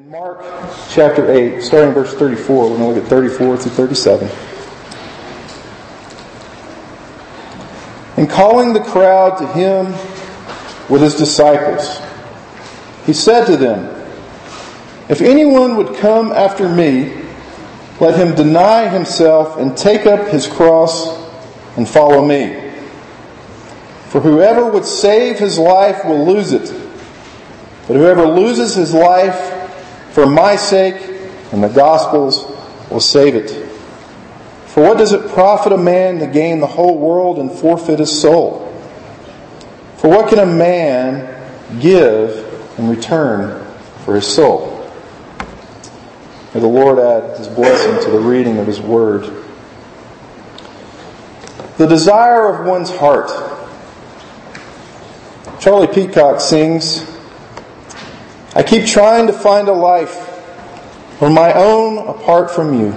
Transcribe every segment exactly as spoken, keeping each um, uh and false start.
In Mark chapter eight, starting verse thirty-four, we're going to look at thirty-four through thirty-seven. And calling the crowd to him with his disciples, he said to them, "If anyone would come after me, let him deny himself and take up his cross and follow me. For whoever would save his life will lose it. But whoever loses his life for my sake and the gospel's will save it. For what does it profit a man to gain the whole world and forfeit his soul? For what can a man give in return for his soul?" May the Lord add His blessing to the reading of His Word. The desire of one's heart. Charlie Peacock sings, "I keep trying to find a life or my own apart from you.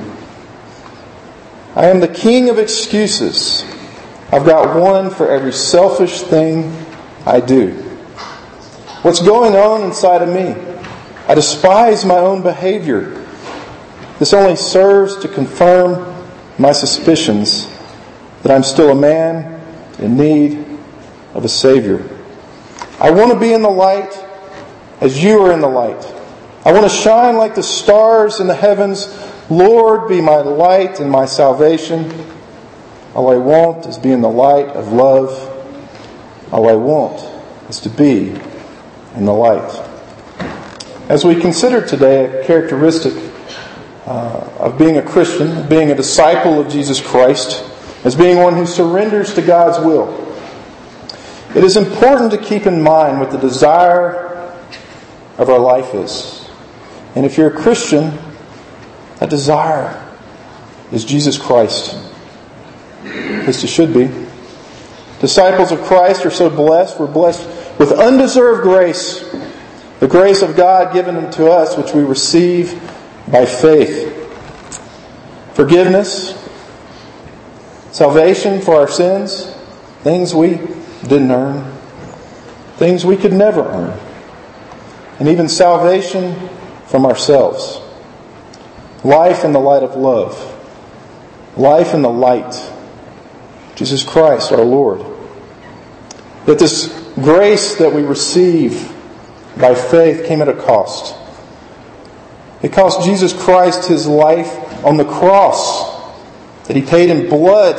I am the king of excuses. I've got one for every selfish thing I do. What's going on inside of me? I despise my own behavior. This only serves to confirm my suspicions that I'm still a man in need of a Savior. I want to be in the light as you are in the light. I want to shine like the stars in the heavens. Lord, be my light and my salvation. All I want is be in the light of love. All I want is to be in the light." As we consider today a characteristic uh, of being a Christian, being a disciple of Jesus Christ, as being one who surrenders to God's will, it is important to keep in mind what the desire of our life is. And if you're a Christian, that desire is Jesus Christ. At least it should be. Disciples of Christ are so blessed. We're blessed with undeserved grace. The grace of God given to us, which we receive by faith. Forgiveness, salvation for our sins, things we didn't earn, things we could never earn, and even salvation from ourselves. Life in the light of love. Life in the light. Jesus Christ, our Lord. That this grace that we receive by faith came at a cost. It cost Jesus Christ His life on the cross, that He paid in blood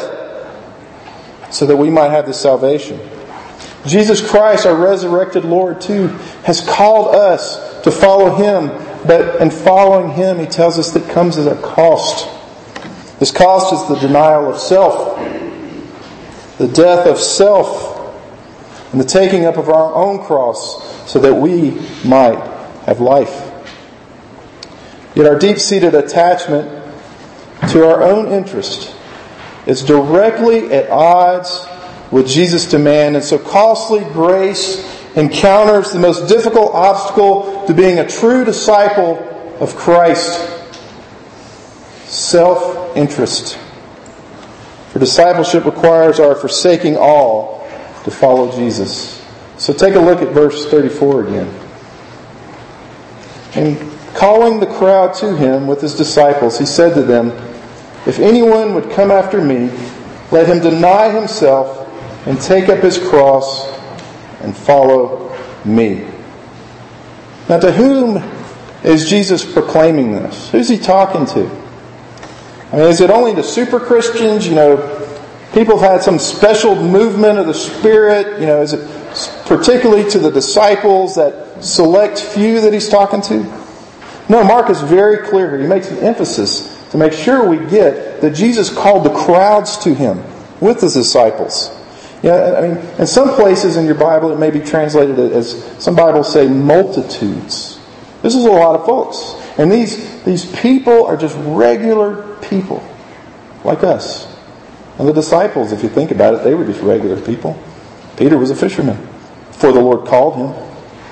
so that we might have this salvation. Jesus Christ, our resurrected Lord, too, has called us to follow Him. But in following Him, He tells us that comes at a cost. This cost is the denial of self, the death of self, and the taking up of our own cross so that we might have life. Yet our deep-seated attachment to our own interest is directly at odds with Jesus' demand, and so costly grace encounters the most difficult obstacle to being a true disciple of Christ: self-interest. For discipleship requires our forsaking all to follow Jesus. So take a look at verse thirty-four again. And calling the crowd to him with his disciples, he said to them, "If anyone would come after me, let him deny himself and take up his cross and follow me." Now, to whom is Jesus proclaiming this? Who's He talking to? I mean, is it only to super Christians? You know, people have had some special movement of the Spirit. You know, is it particularly to the disciples, that select few that He's talking to? No, Mark is very clear here. He makes an emphasis to make sure we get that Jesus called the crowds to Him with His disciples. Yeah, I mean, in some places in your Bible it may be translated as, some Bibles say, multitudes. This is a lot of folks. And these, these people are just regular people, like us. And the disciples, if you think about it, they were just regular people. Peter was a fisherman before the Lord called him.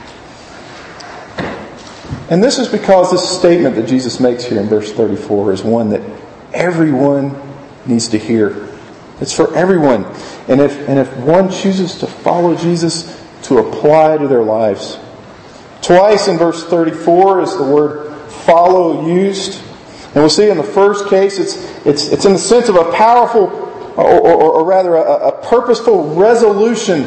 And this is because this statement that Jesus makes here in verse thirty-four is one that everyone needs to hear. It's for everyone. And if and if one chooses to follow Jesus, to apply to their lives, Twice in verse thirty-four is the word follow used. And we'll see in the first case, it's it's it's in the sense of a powerful, or, or, or rather a, a purposeful resolution.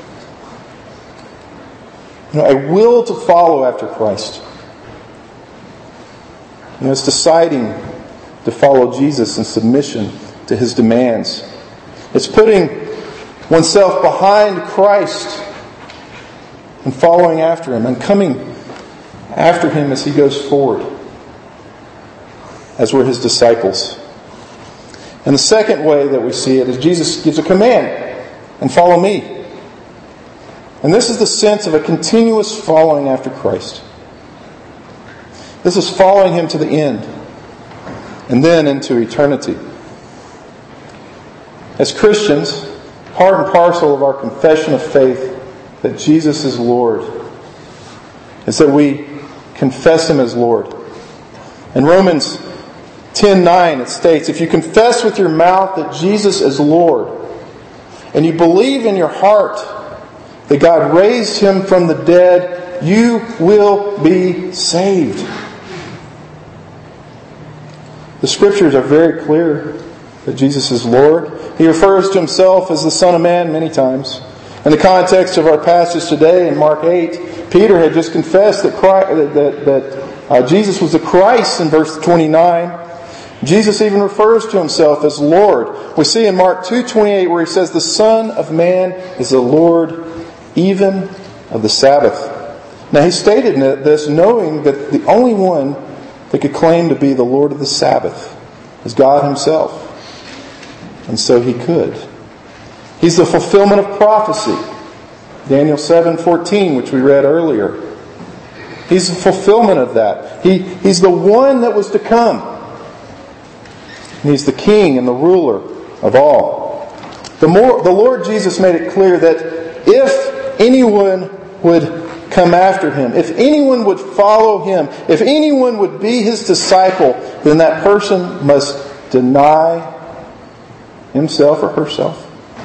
You know, a will to follow after Christ. You know, it's deciding to follow Jesus in submission to His demands. It's putting oneself behind Christ and following after Him and coming after Him as He goes forward, as we're His disciples. And the second way that we see it is Jesus gives a command, and follow me. And this is the sense of a continuous following after Christ. This is following Him to the end, and then into eternity. As Christians, part and parcel of our confession of faith that Jesus is Lord is that we confess Him as Lord. In Romans ten nine it states, if you confess with your mouth that Jesus is Lord, and you believe in your heart that God raised Him from the dead, you will be saved. The Scriptures are very clear that Jesus is Lord. He refers to Himself as the Son of Man many times. In the context of our passage today in Mark eight, Peter had just confessed that Christ, that, that uh, Jesus was the Christ in verse twenty-nine. Jesus even refers to Himself as Lord. We see in Mark two twenty-eight where He says, the Son of Man is the Lord even of the Sabbath. Now He stated this knowing that the only one that could claim to be the Lord of the Sabbath is God Himself. And so He could. He's the fulfillment of prophecy. Daniel seven fourteen, which we read earlier. He's the fulfillment of that. He, he's the one that was to come. And He's the King and the ruler of all. The, more, the Lord Jesus made it clear that if anyone would come after Him, if anyone would follow Him, if anyone would be His disciple, then that person must deny himself or herself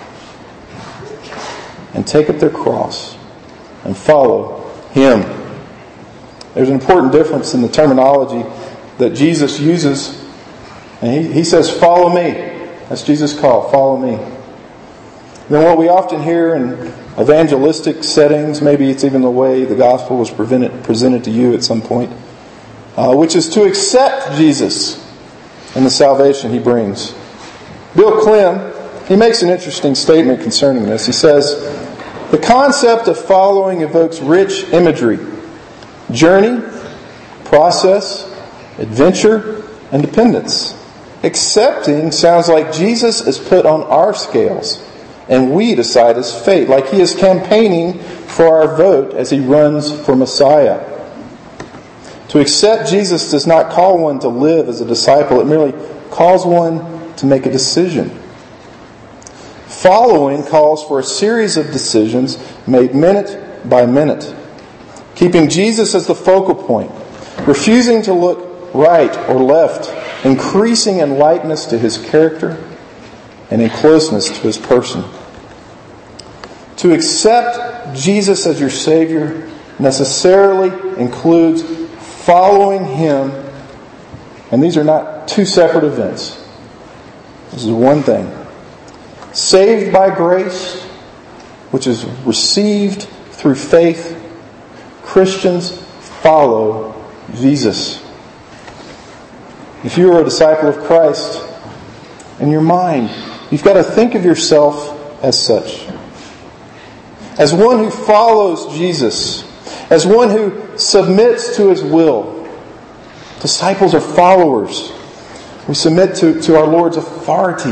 and take up their cross and follow Him. There's an important difference in the terminology that Jesus uses. And He, he says, follow me. That's Jesus' call, follow me. Then what we often hear in evangelistic settings, maybe it's even the way the gospel was presented, presented to you at some point, uh, which is to accept Jesus and the salvation He brings. Bill Clem, he makes an interesting statement concerning this. He says, the concept of following evokes rich imagery. Journey, process, adventure, and dependence. Accepting sounds like Jesus is put on our scales and we decide His fate, like He is campaigning for our vote as He runs for Messiah. To accept Jesus does not call one to live as a disciple. It merely calls one to make a decision. Following calls for a series of decisions made minute by minute. Keeping Jesus as the focal point. Refusing to look right or left. Increasing in likeness to His character and in closeness to His person. To accept Jesus as your Savior necessarily includes following Him. And these are not two separate events. This is one thing. Saved by grace, which is received through faith, Christians follow Jesus. If you are a disciple of Christ, in your mind, you've got to think of yourself as such. As one who follows Jesus. As one who submits to His will. Disciples are followers. We submit to, to our Lord's authority.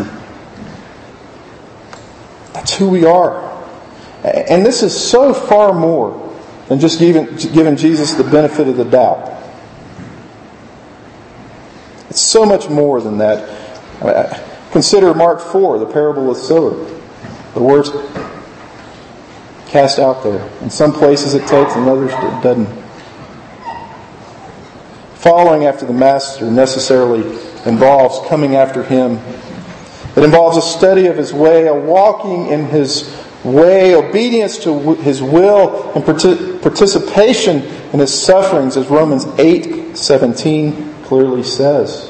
That's who we are. And this is so far more than just giving, giving Jesus the benefit of the doubt. It's so much more than that. Consider Mark four, the parable of the sower. The words cast out there. In some places it takes, in others it doesn't. Following after the Master necessarily involves coming after Him. It involves a study of His way, a walking in His way, obedience to His will, and participation in His sufferings, as Romans eight seventeen clearly says.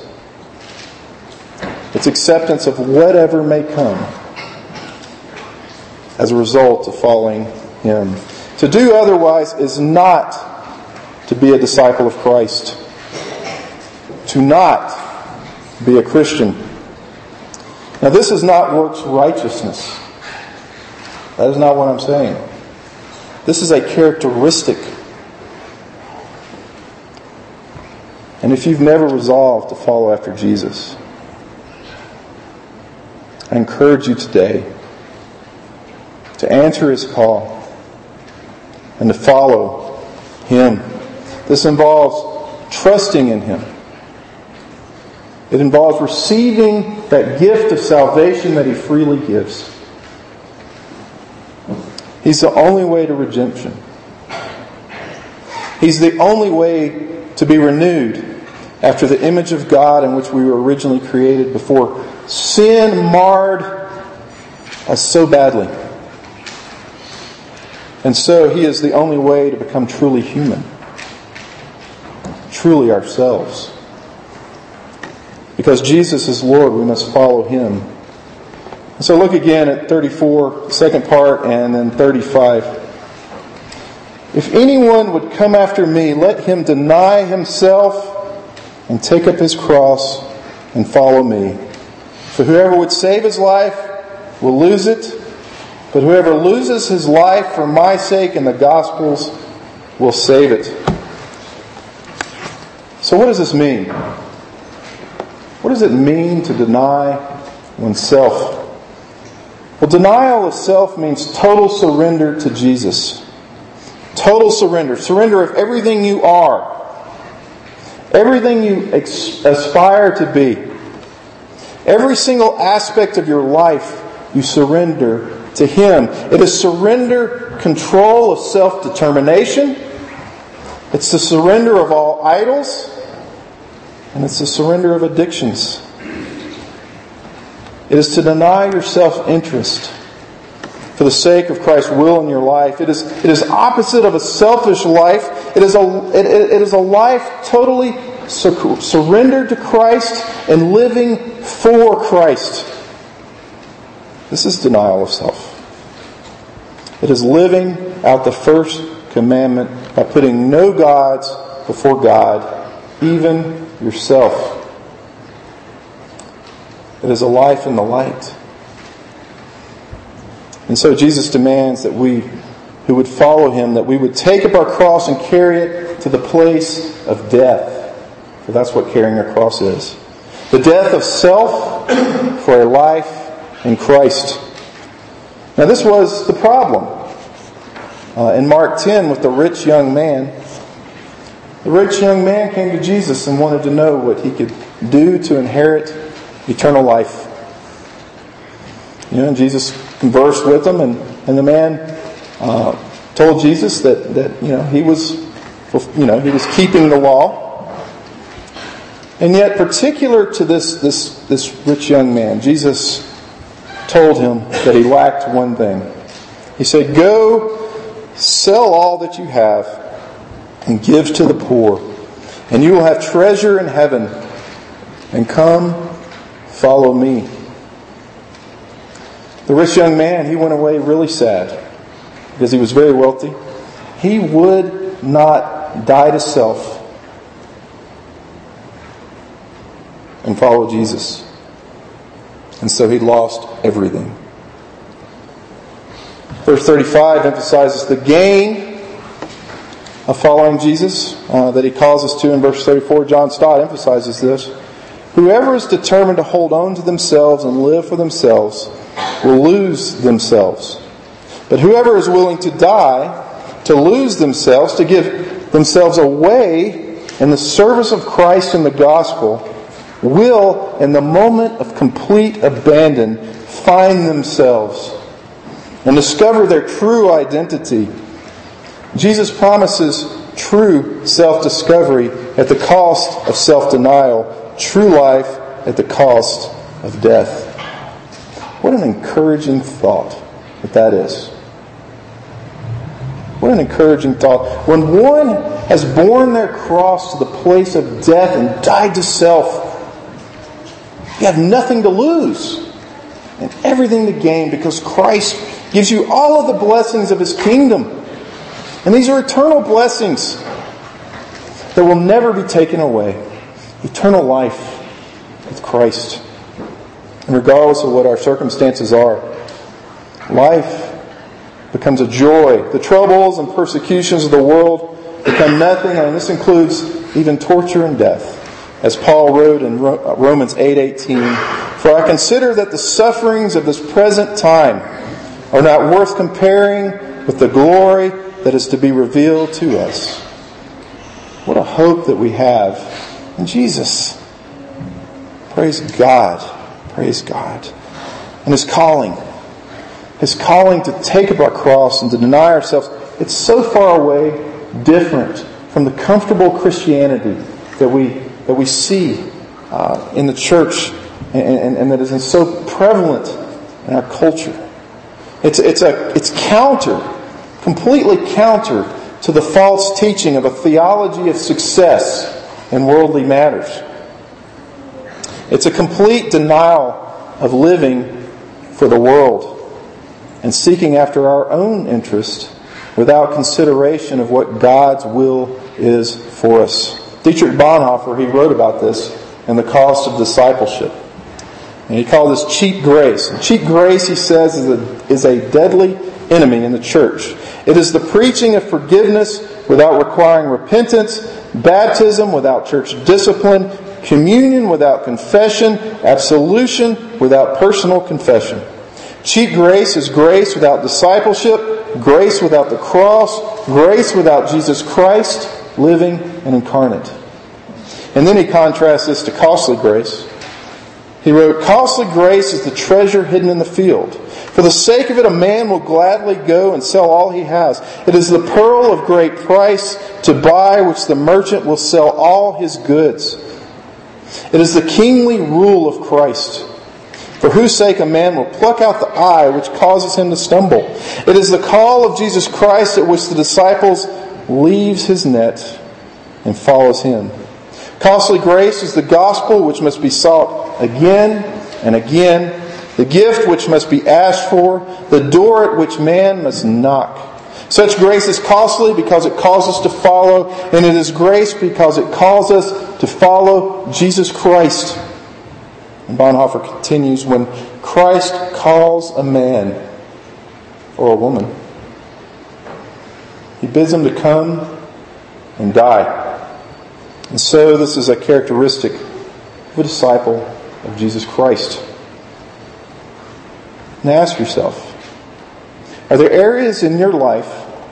It's acceptance of whatever may come as a result of following Him. To do otherwise is not to be a disciple of Christ. To not be a Christian. Now, this is not works righteousness. That is not what I'm saying. This is a characteristic. And if you've never resolved to follow after Jesus, I encourage you today to answer His call and to follow Him. This involves trusting in Him. It involves receiving that gift of salvation that He freely gives. He's the only way to redemption. He's the only way to be renewed after the image of God in which we were originally created before sin marred us so badly. And so He is the only way to become truly human. Truly ourselves. Because Jesus is Lord, we must follow Him. And so look again at thirty-four, second part, and then thirty-five. If anyone would come after me, let him deny himself and take up his cross and follow me. For whoever would save his life will lose it, but whoever loses his life for my sake and the gospel's will save it. So what does this mean? What does it mean to deny oneself? Well, denial of self means total surrender to Jesus. Total surrender. Surrender of everything you are. Everything you ex- aspire to be. Every single aspect of your life you surrender to Him. It is surrender, control of self-determination. It's the surrender of all idols. And it's the surrender of addictions. It is to deny your self-interest for the sake of Christ's will in your life. It is, it is opposite of a selfish life. It is a, it, it is a life totally sur- surrendered to Christ and living for Christ. This is denial of self. It is living out the first commandment by putting no gods before God, even yourself. It is a life in the light. And so Jesus demands that we who would follow Him, that we would take up our cross and carry it to the place of death. For that's what carrying a cross is. The death of self for a life in Christ. Now this was the problem. Uh, in Mark ten with the rich young man. The rich young man came to Jesus and wanted to know what he could do to inherit eternal life. You know, and Jesus conversed with him, and, and the man uh, told Jesus that, that you know he was you know he was keeping the law. And yet, particular to this this this rich young man, Jesus told him that he lacked one thing. He said, "Go, sell all that you have, and give to the poor, and you will have treasure in heaven. And come, follow me." The rich young man, he went away really sad because he was very wealthy. He would not die to self and follow Jesus. And so he lost everything. Verse thirty-five emphasizes the gain of following Jesus uh, that he calls us to in verse thirty-four. John Stott emphasizes this. Whoever is determined to hold on to themselves and live for themselves will lose themselves. But whoever is willing to die, to lose themselves, to give themselves away in the service of Christ and the gospel, will, in the moment of complete abandon, find themselves and discover their true identity. Jesus promises true self-discovery at the cost of self-denial, true life at the cost of death. What an encouraging thought. that that is. What an encouraging thought. When one has borne their cross to the place of death and died to self, you have nothing to lose and everything to gain, because Christ gives you all of the blessings of His kingdom. And these are eternal blessings that will never be taken away. Eternal life with Christ. And regardless of what our circumstances are, life becomes a joy. The troubles and persecutions of the world become nothing, and this includes even torture and death. As Paul wrote in Romans eight eighteen, "For I consider that the sufferings of this present time are not worth comparing with the glory that is to be revealed to us." What a hope that we have in Jesus. Praise God. Praise God. And His calling. His calling to take up our cross and to deny ourselves. It's so far away, different from the comfortable Christianity that we that we see uh, in the church and, and, and that is so prevalent in our culture. It's it's a it's counter, completely counter to the false teaching of a theology of success in worldly matters. It's a complete denial of living for the world and seeking after our own interest without consideration of what God's will is for us. Dietrich Bonhoeffer, he wrote about this in The Cost of Discipleship. And he called this cheap grace. And cheap grace, he says, is a, is a deadly enemy in the church. It is the preaching of forgiveness without requiring repentance, baptism without church discipline, communion without confession, absolution without personal confession. Cheap grace is grace without discipleship, grace without the cross, grace without Jesus Christ, living and incarnate. And then he contrasts this to costly grace. He wrote, "Costly grace is the treasure hidden in the field. For the sake of it, a man will gladly go and sell all he has. It is the pearl of great price to buy, which the merchant will sell all his goods. It is the kingly rule of Christ, for whose sake a man will pluck out the eye which causes him to stumble. It is the call of Jesus Christ at which the disciples leaves his net and follows Him. Costly grace is the gospel which must be sought again and again, the gift which must be asked for, the door at which man must knock. Such grace is costly because it calls us to follow, and it is grace because it calls us to follow Jesus Christ." And Bonhoeffer continues, "When Christ calls a man or a woman, He bids them to come and die. And so this is a characteristic of a disciple of Jesus Christ." Now ask yourself, are there areas in your life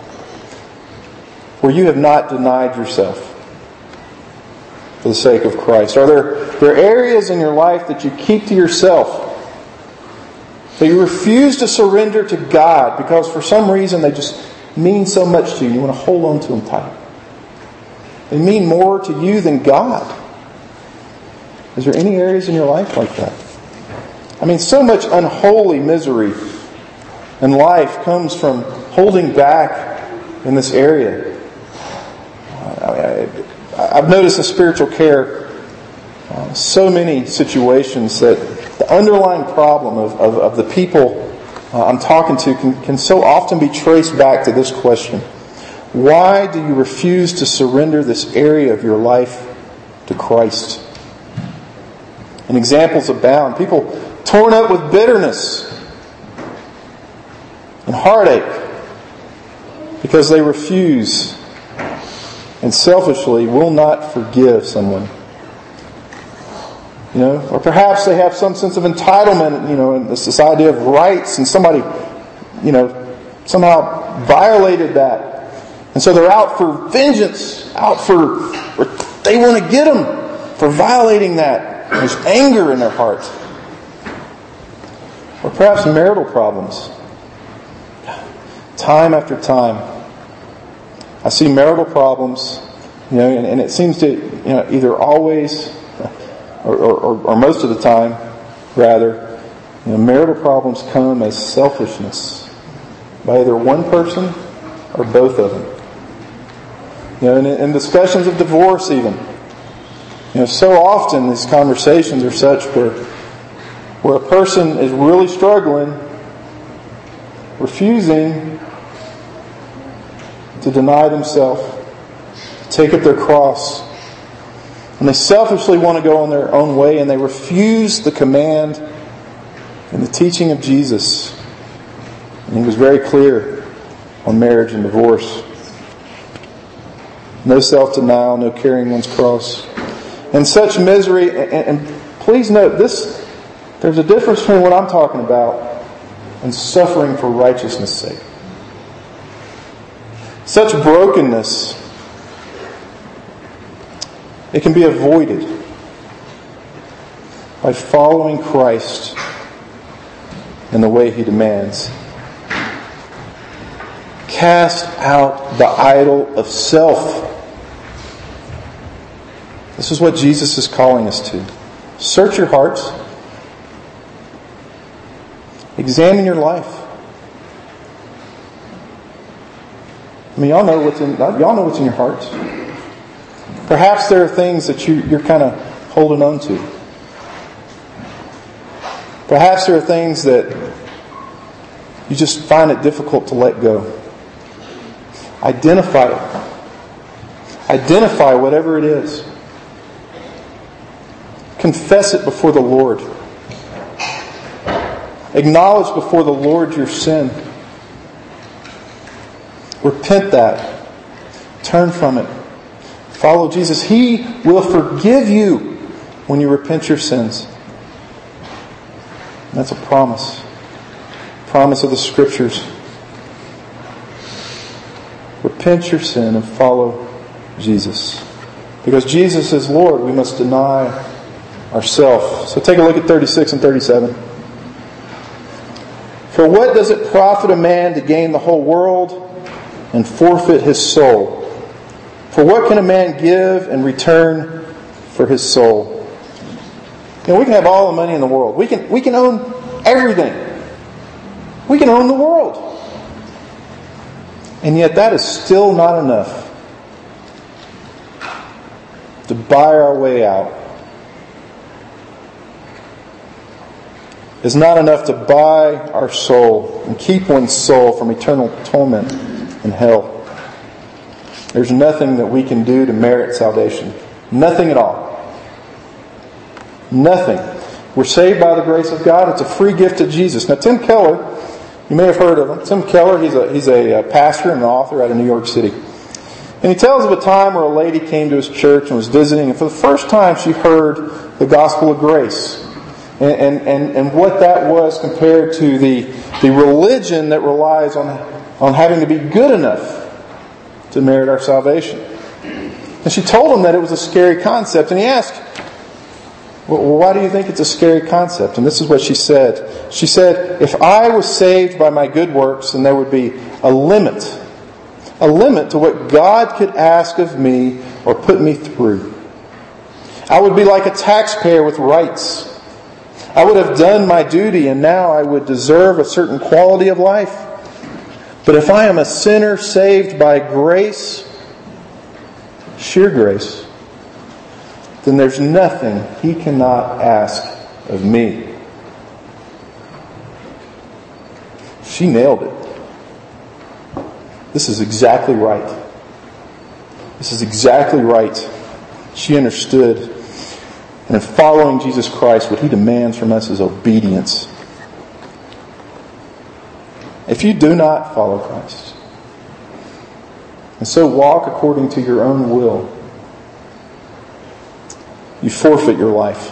where you have not denied yourself for the sake of Christ? Are there, there are areas in your life that you keep to yourself, that you refuse to surrender to God because for some reason they just mean so much to you and you want to hold on to them tight? They mean more to you than God. Is there any areas in your life like that? I mean, so much unholy misery in life comes from holding back in this area. I've noticed in spiritual care uh, so many situations that the underlying problem of, of, of the people uh, I'm talking to can, can so often be traced back to this question. Why do you refuse to surrender this area of your life to Christ? And examples abound. People torn up with bitterness and heartache because they refuse and selfishly will not forgive someone. You know, or perhaps they have some sense of entitlement, you know, and this, this idea of rights, and somebody, you know, somehow violated that. And so they're out for vengeance, out for, or they want to get them for violating that. There's anger in their heart. Or perhaps marital problems. Time after time, I see marital problems, you know, and, and it seems to, you know, either always, or, or, or most of the time, rather, you know, marital problems come as selfishness by either one person or both of them. You know, in, in discussions of divorce even, you know, so often these conversations are such where, where a person is really struggling, refusing to deny themselves, to take up their cross. And they selfishly want to go on their own way, and they refuse the command and the teaching of Jesus. And He was very clear on marriage and divorce. No self-denial, no carrying one's cross. And such misery, and, and please note, this there's a difference between what I'm talking about and suffering for righteousness' sake. Such brokenness, it can be avoided by following Christ in the way He demands. Cast out the idol of self. This is what Jesus is calling us to. Search your hearts. Examine your life. I mean, y'all know what's in y'all know what's in your hearts. Perhaps there are things that you, you're kind of holding on to. Perhaps there are things that you just find it difficult to let go. Identify it. Identify whatever it is. Confess it before the Lord. Acknowledge before the Lord your sin. Repent that. Turn from it. Follow Jesus. He will forgive you when you repent your sins. And that's a promise. Promise of the Scriptures. Repent your sin and follow Jesus. Because Jesus is Lord, we must deny ourselves. So take a look at thirty-six and thirty-seven. For what does it profit a man to gain the whole world and forfeit his soul? For what can a man give in return for his soul? You know, we can have all the money in the world. We can, we can own everything. We can own the world. And yet that is still not enough to buy our way out. It's not enough to buy our soul and keep one's soul from eternal torment in hell. There's nothing that we can do to merit salvation. Nothing at all. Nothing. We're saved by the grace of God. It's a free gift of Jesus. Now, Tim Keller, you may have heard of him. Tim Keller, he's a he's a pastor and an author out of New York City. And he tells of a time where a lady came to his church and was visiting, and for the first time she heard the gospel of grace. And, and, and, and what that was compared to the, the religion that relies on, on having to be good enough to merit our salvation. And she told him that it was a scary concept. And he asked, well, why do you think it's a scary concept? And this is what she said. She said, if I was saved by my good works, then there would be a limit. A limit to what God could ask of me or put me through. I would be like a taxpayer with rights. I would have done my duty and now I would deserve a certain quality of life. But if I am a sinner saved by grace, sheer grace, then there's nothing He cannot ask of me. She nailed it. This is exactly right. This is exactly right. She understood. And in following Jesus Christ, what He demands from us is obedience. If you do not follow Christ, and so walk according to your own will, you forfeit your life.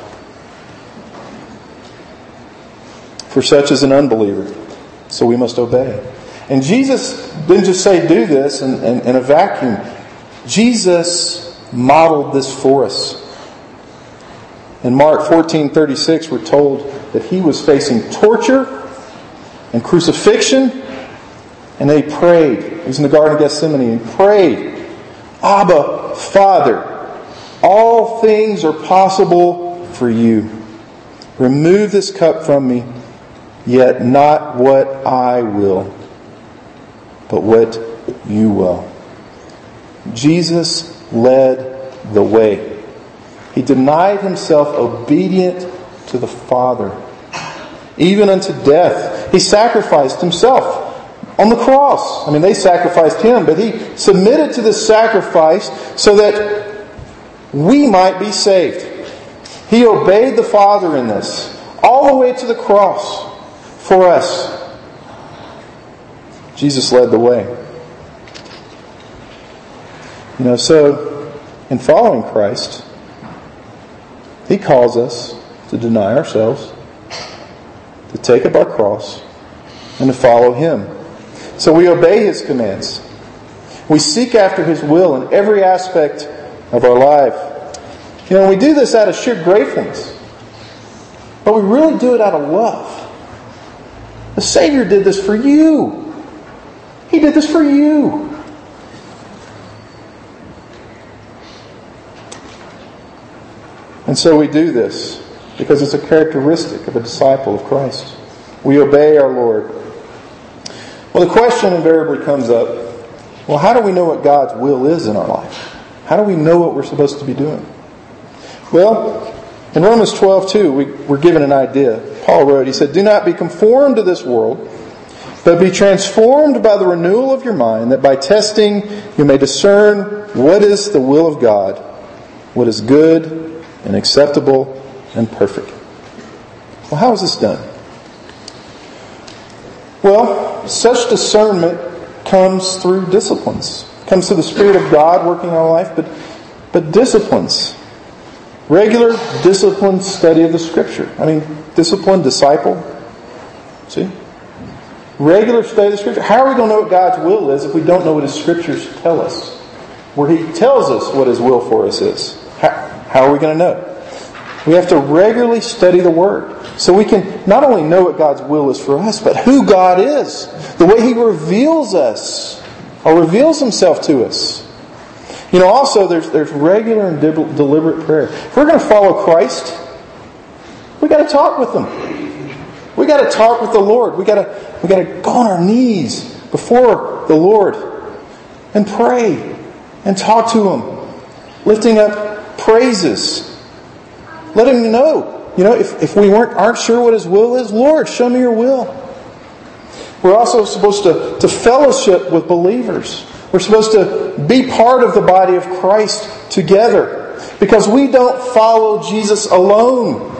For such is an unbeliever, so we must obey. And Jesus didn't just say do this in, in, in a vacuum. Jesus modeled this for us. In Mark fourteen thirty-six, we're told that He was facing torture and crucifixion, and they prayed. He was in the Garden of Gethsemane and prayed, Abba, Father, all things are possible for You. Remove this cup from me, yet not what I will, but what you will. Jesus led the way. He denied himself obedient to the Father, even unto death. He sacrificed himself on the cross. I mean, they sacrificed him, but he submitted to this sacrifice so that we might be saved. He obeyed the Father in this, all the way to the cross for us. Jesus led the way. You know, so in following Christ, He calls us to deny ourselves, to take up our cross, and to follow Him. So we obey His commands. We seek after His will in every aspect of our life. You know, we do this out of sheer gratefulness. But we really do it out of love. The Savior did this for you. He did this for you. And so we do this because it's a characteristic of a disciple of Christ. We obey our Lord. Well, the question invariably comes up, well, how do we know what God's will is in our life? How do we know what we're supposed to be doing? Well, in Romans twelve two, we, we're given an idea. Paul wrote, he said, "Do not be conformed to this world, but be transformed by the renewal of your mind, that by testing you may discern what is the will of God, what is good and acceptable and perfect." Well, how is this done? Well, such discernment comes through disciplines. It comes through the Spirit of God working in our life, but, but disciplines. Regular, disciplined study of the Scripture. I mean, disciplined disciple. See? Regular study of the Scripture. How are we going to know what God's will is if we don't know what His Scriptures tell us? Where He tells us what His will for us is. How, how are we going to know? We have to regularly study the Word. So we can not only know what God's will is for us, but who God is. The way He reveals us, or reveals Himself to us. You know, also there's there's regular and deliberate prayer. If we're going to follow Christ, we got to talk with Him. We got to talk with the Lord. We got to we got to go on our knees before the Lord and pray and talk to Him, lifting up praises. Let Him know. You know, if, if we weren't aren't sure what His will is, Lord, show me your will. We're also supposed to, to fellowship with believers. We're supposed to be part of the body of Christ together. Because we don't follow Jesus alone.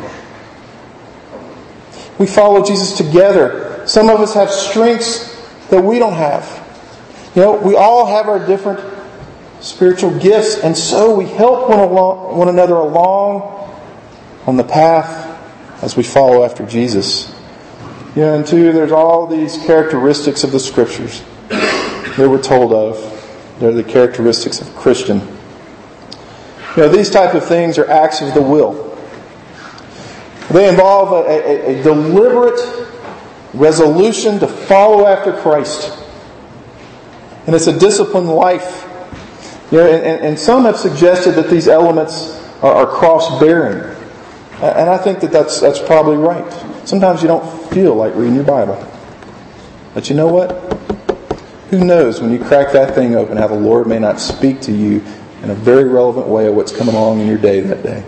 We follow Jesus together. Some of us have strengths that we don't have. You know, we all have our different spiritual gifts, and so we help one, along, one another along on the path as we follow after Jesus. You know, and two, there's all these characteristics of the Scriptures that we're told of. They're the characteristics of a Christian. You know, these type of things are acts of the will. They involve a, a, a deliberate resolution to follow after Christ. And it's a disciplined life. You know, and, and some have suggested that these elements are, are cross-bearing. And I think that that's, that's probably right. Sometimes you don't feel like reading your Bible. But you know what? Who knows when you crack that thing open how the Lord may not speak to you in a very relevant way of what's coming along in your day that day.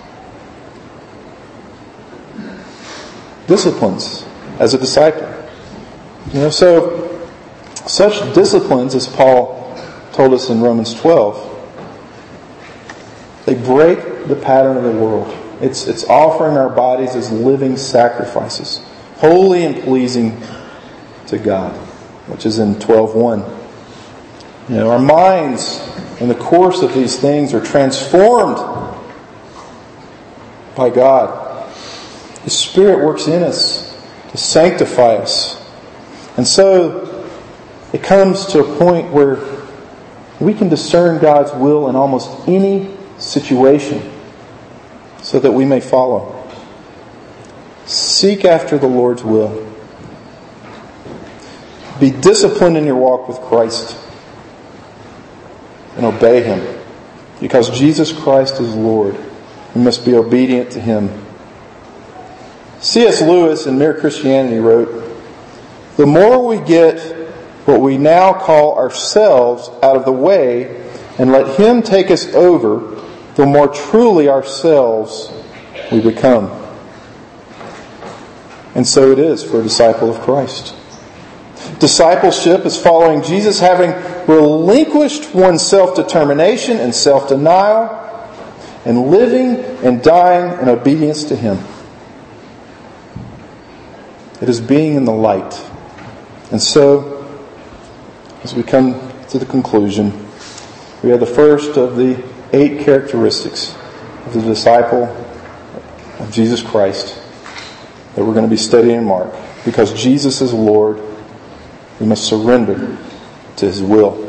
Disciplines as a disciple. You know, so such disciplines, as Paul told us in Romans twelve, they break the pattern of the world. It's, it's offering our bodies as living sacrifices, holy and pleasing to God, which is in twelve one. You know, our minds in the course of these things are transformed by God. His Spirit works in us to sanctify us. And so it comes to a point where we can discern God's will in almost any situation so that we may follow. Seek after the Lord's will. Be disciplined in your walk with Christ and obey Him. Because Jesus Christ is Lord. We must be obedient to Him. C S Lewis in Mere Christianity wrote, "The more we get what we now call ourselves out of the way and let Him take us over, the more truly ourselves we become. And so it is for a disciple of Christ. Discipleship is following Jesus, having relinquished one's self-determination and self-denial, and living and dying in obedience to Him. It is being in the light. And so, as we come to the conclusion, we have the first of the eight characteristics of the disciple of Jesus Christ that we're going to be studying in Mark. Because Jesus is Lord, we must surrender to His will.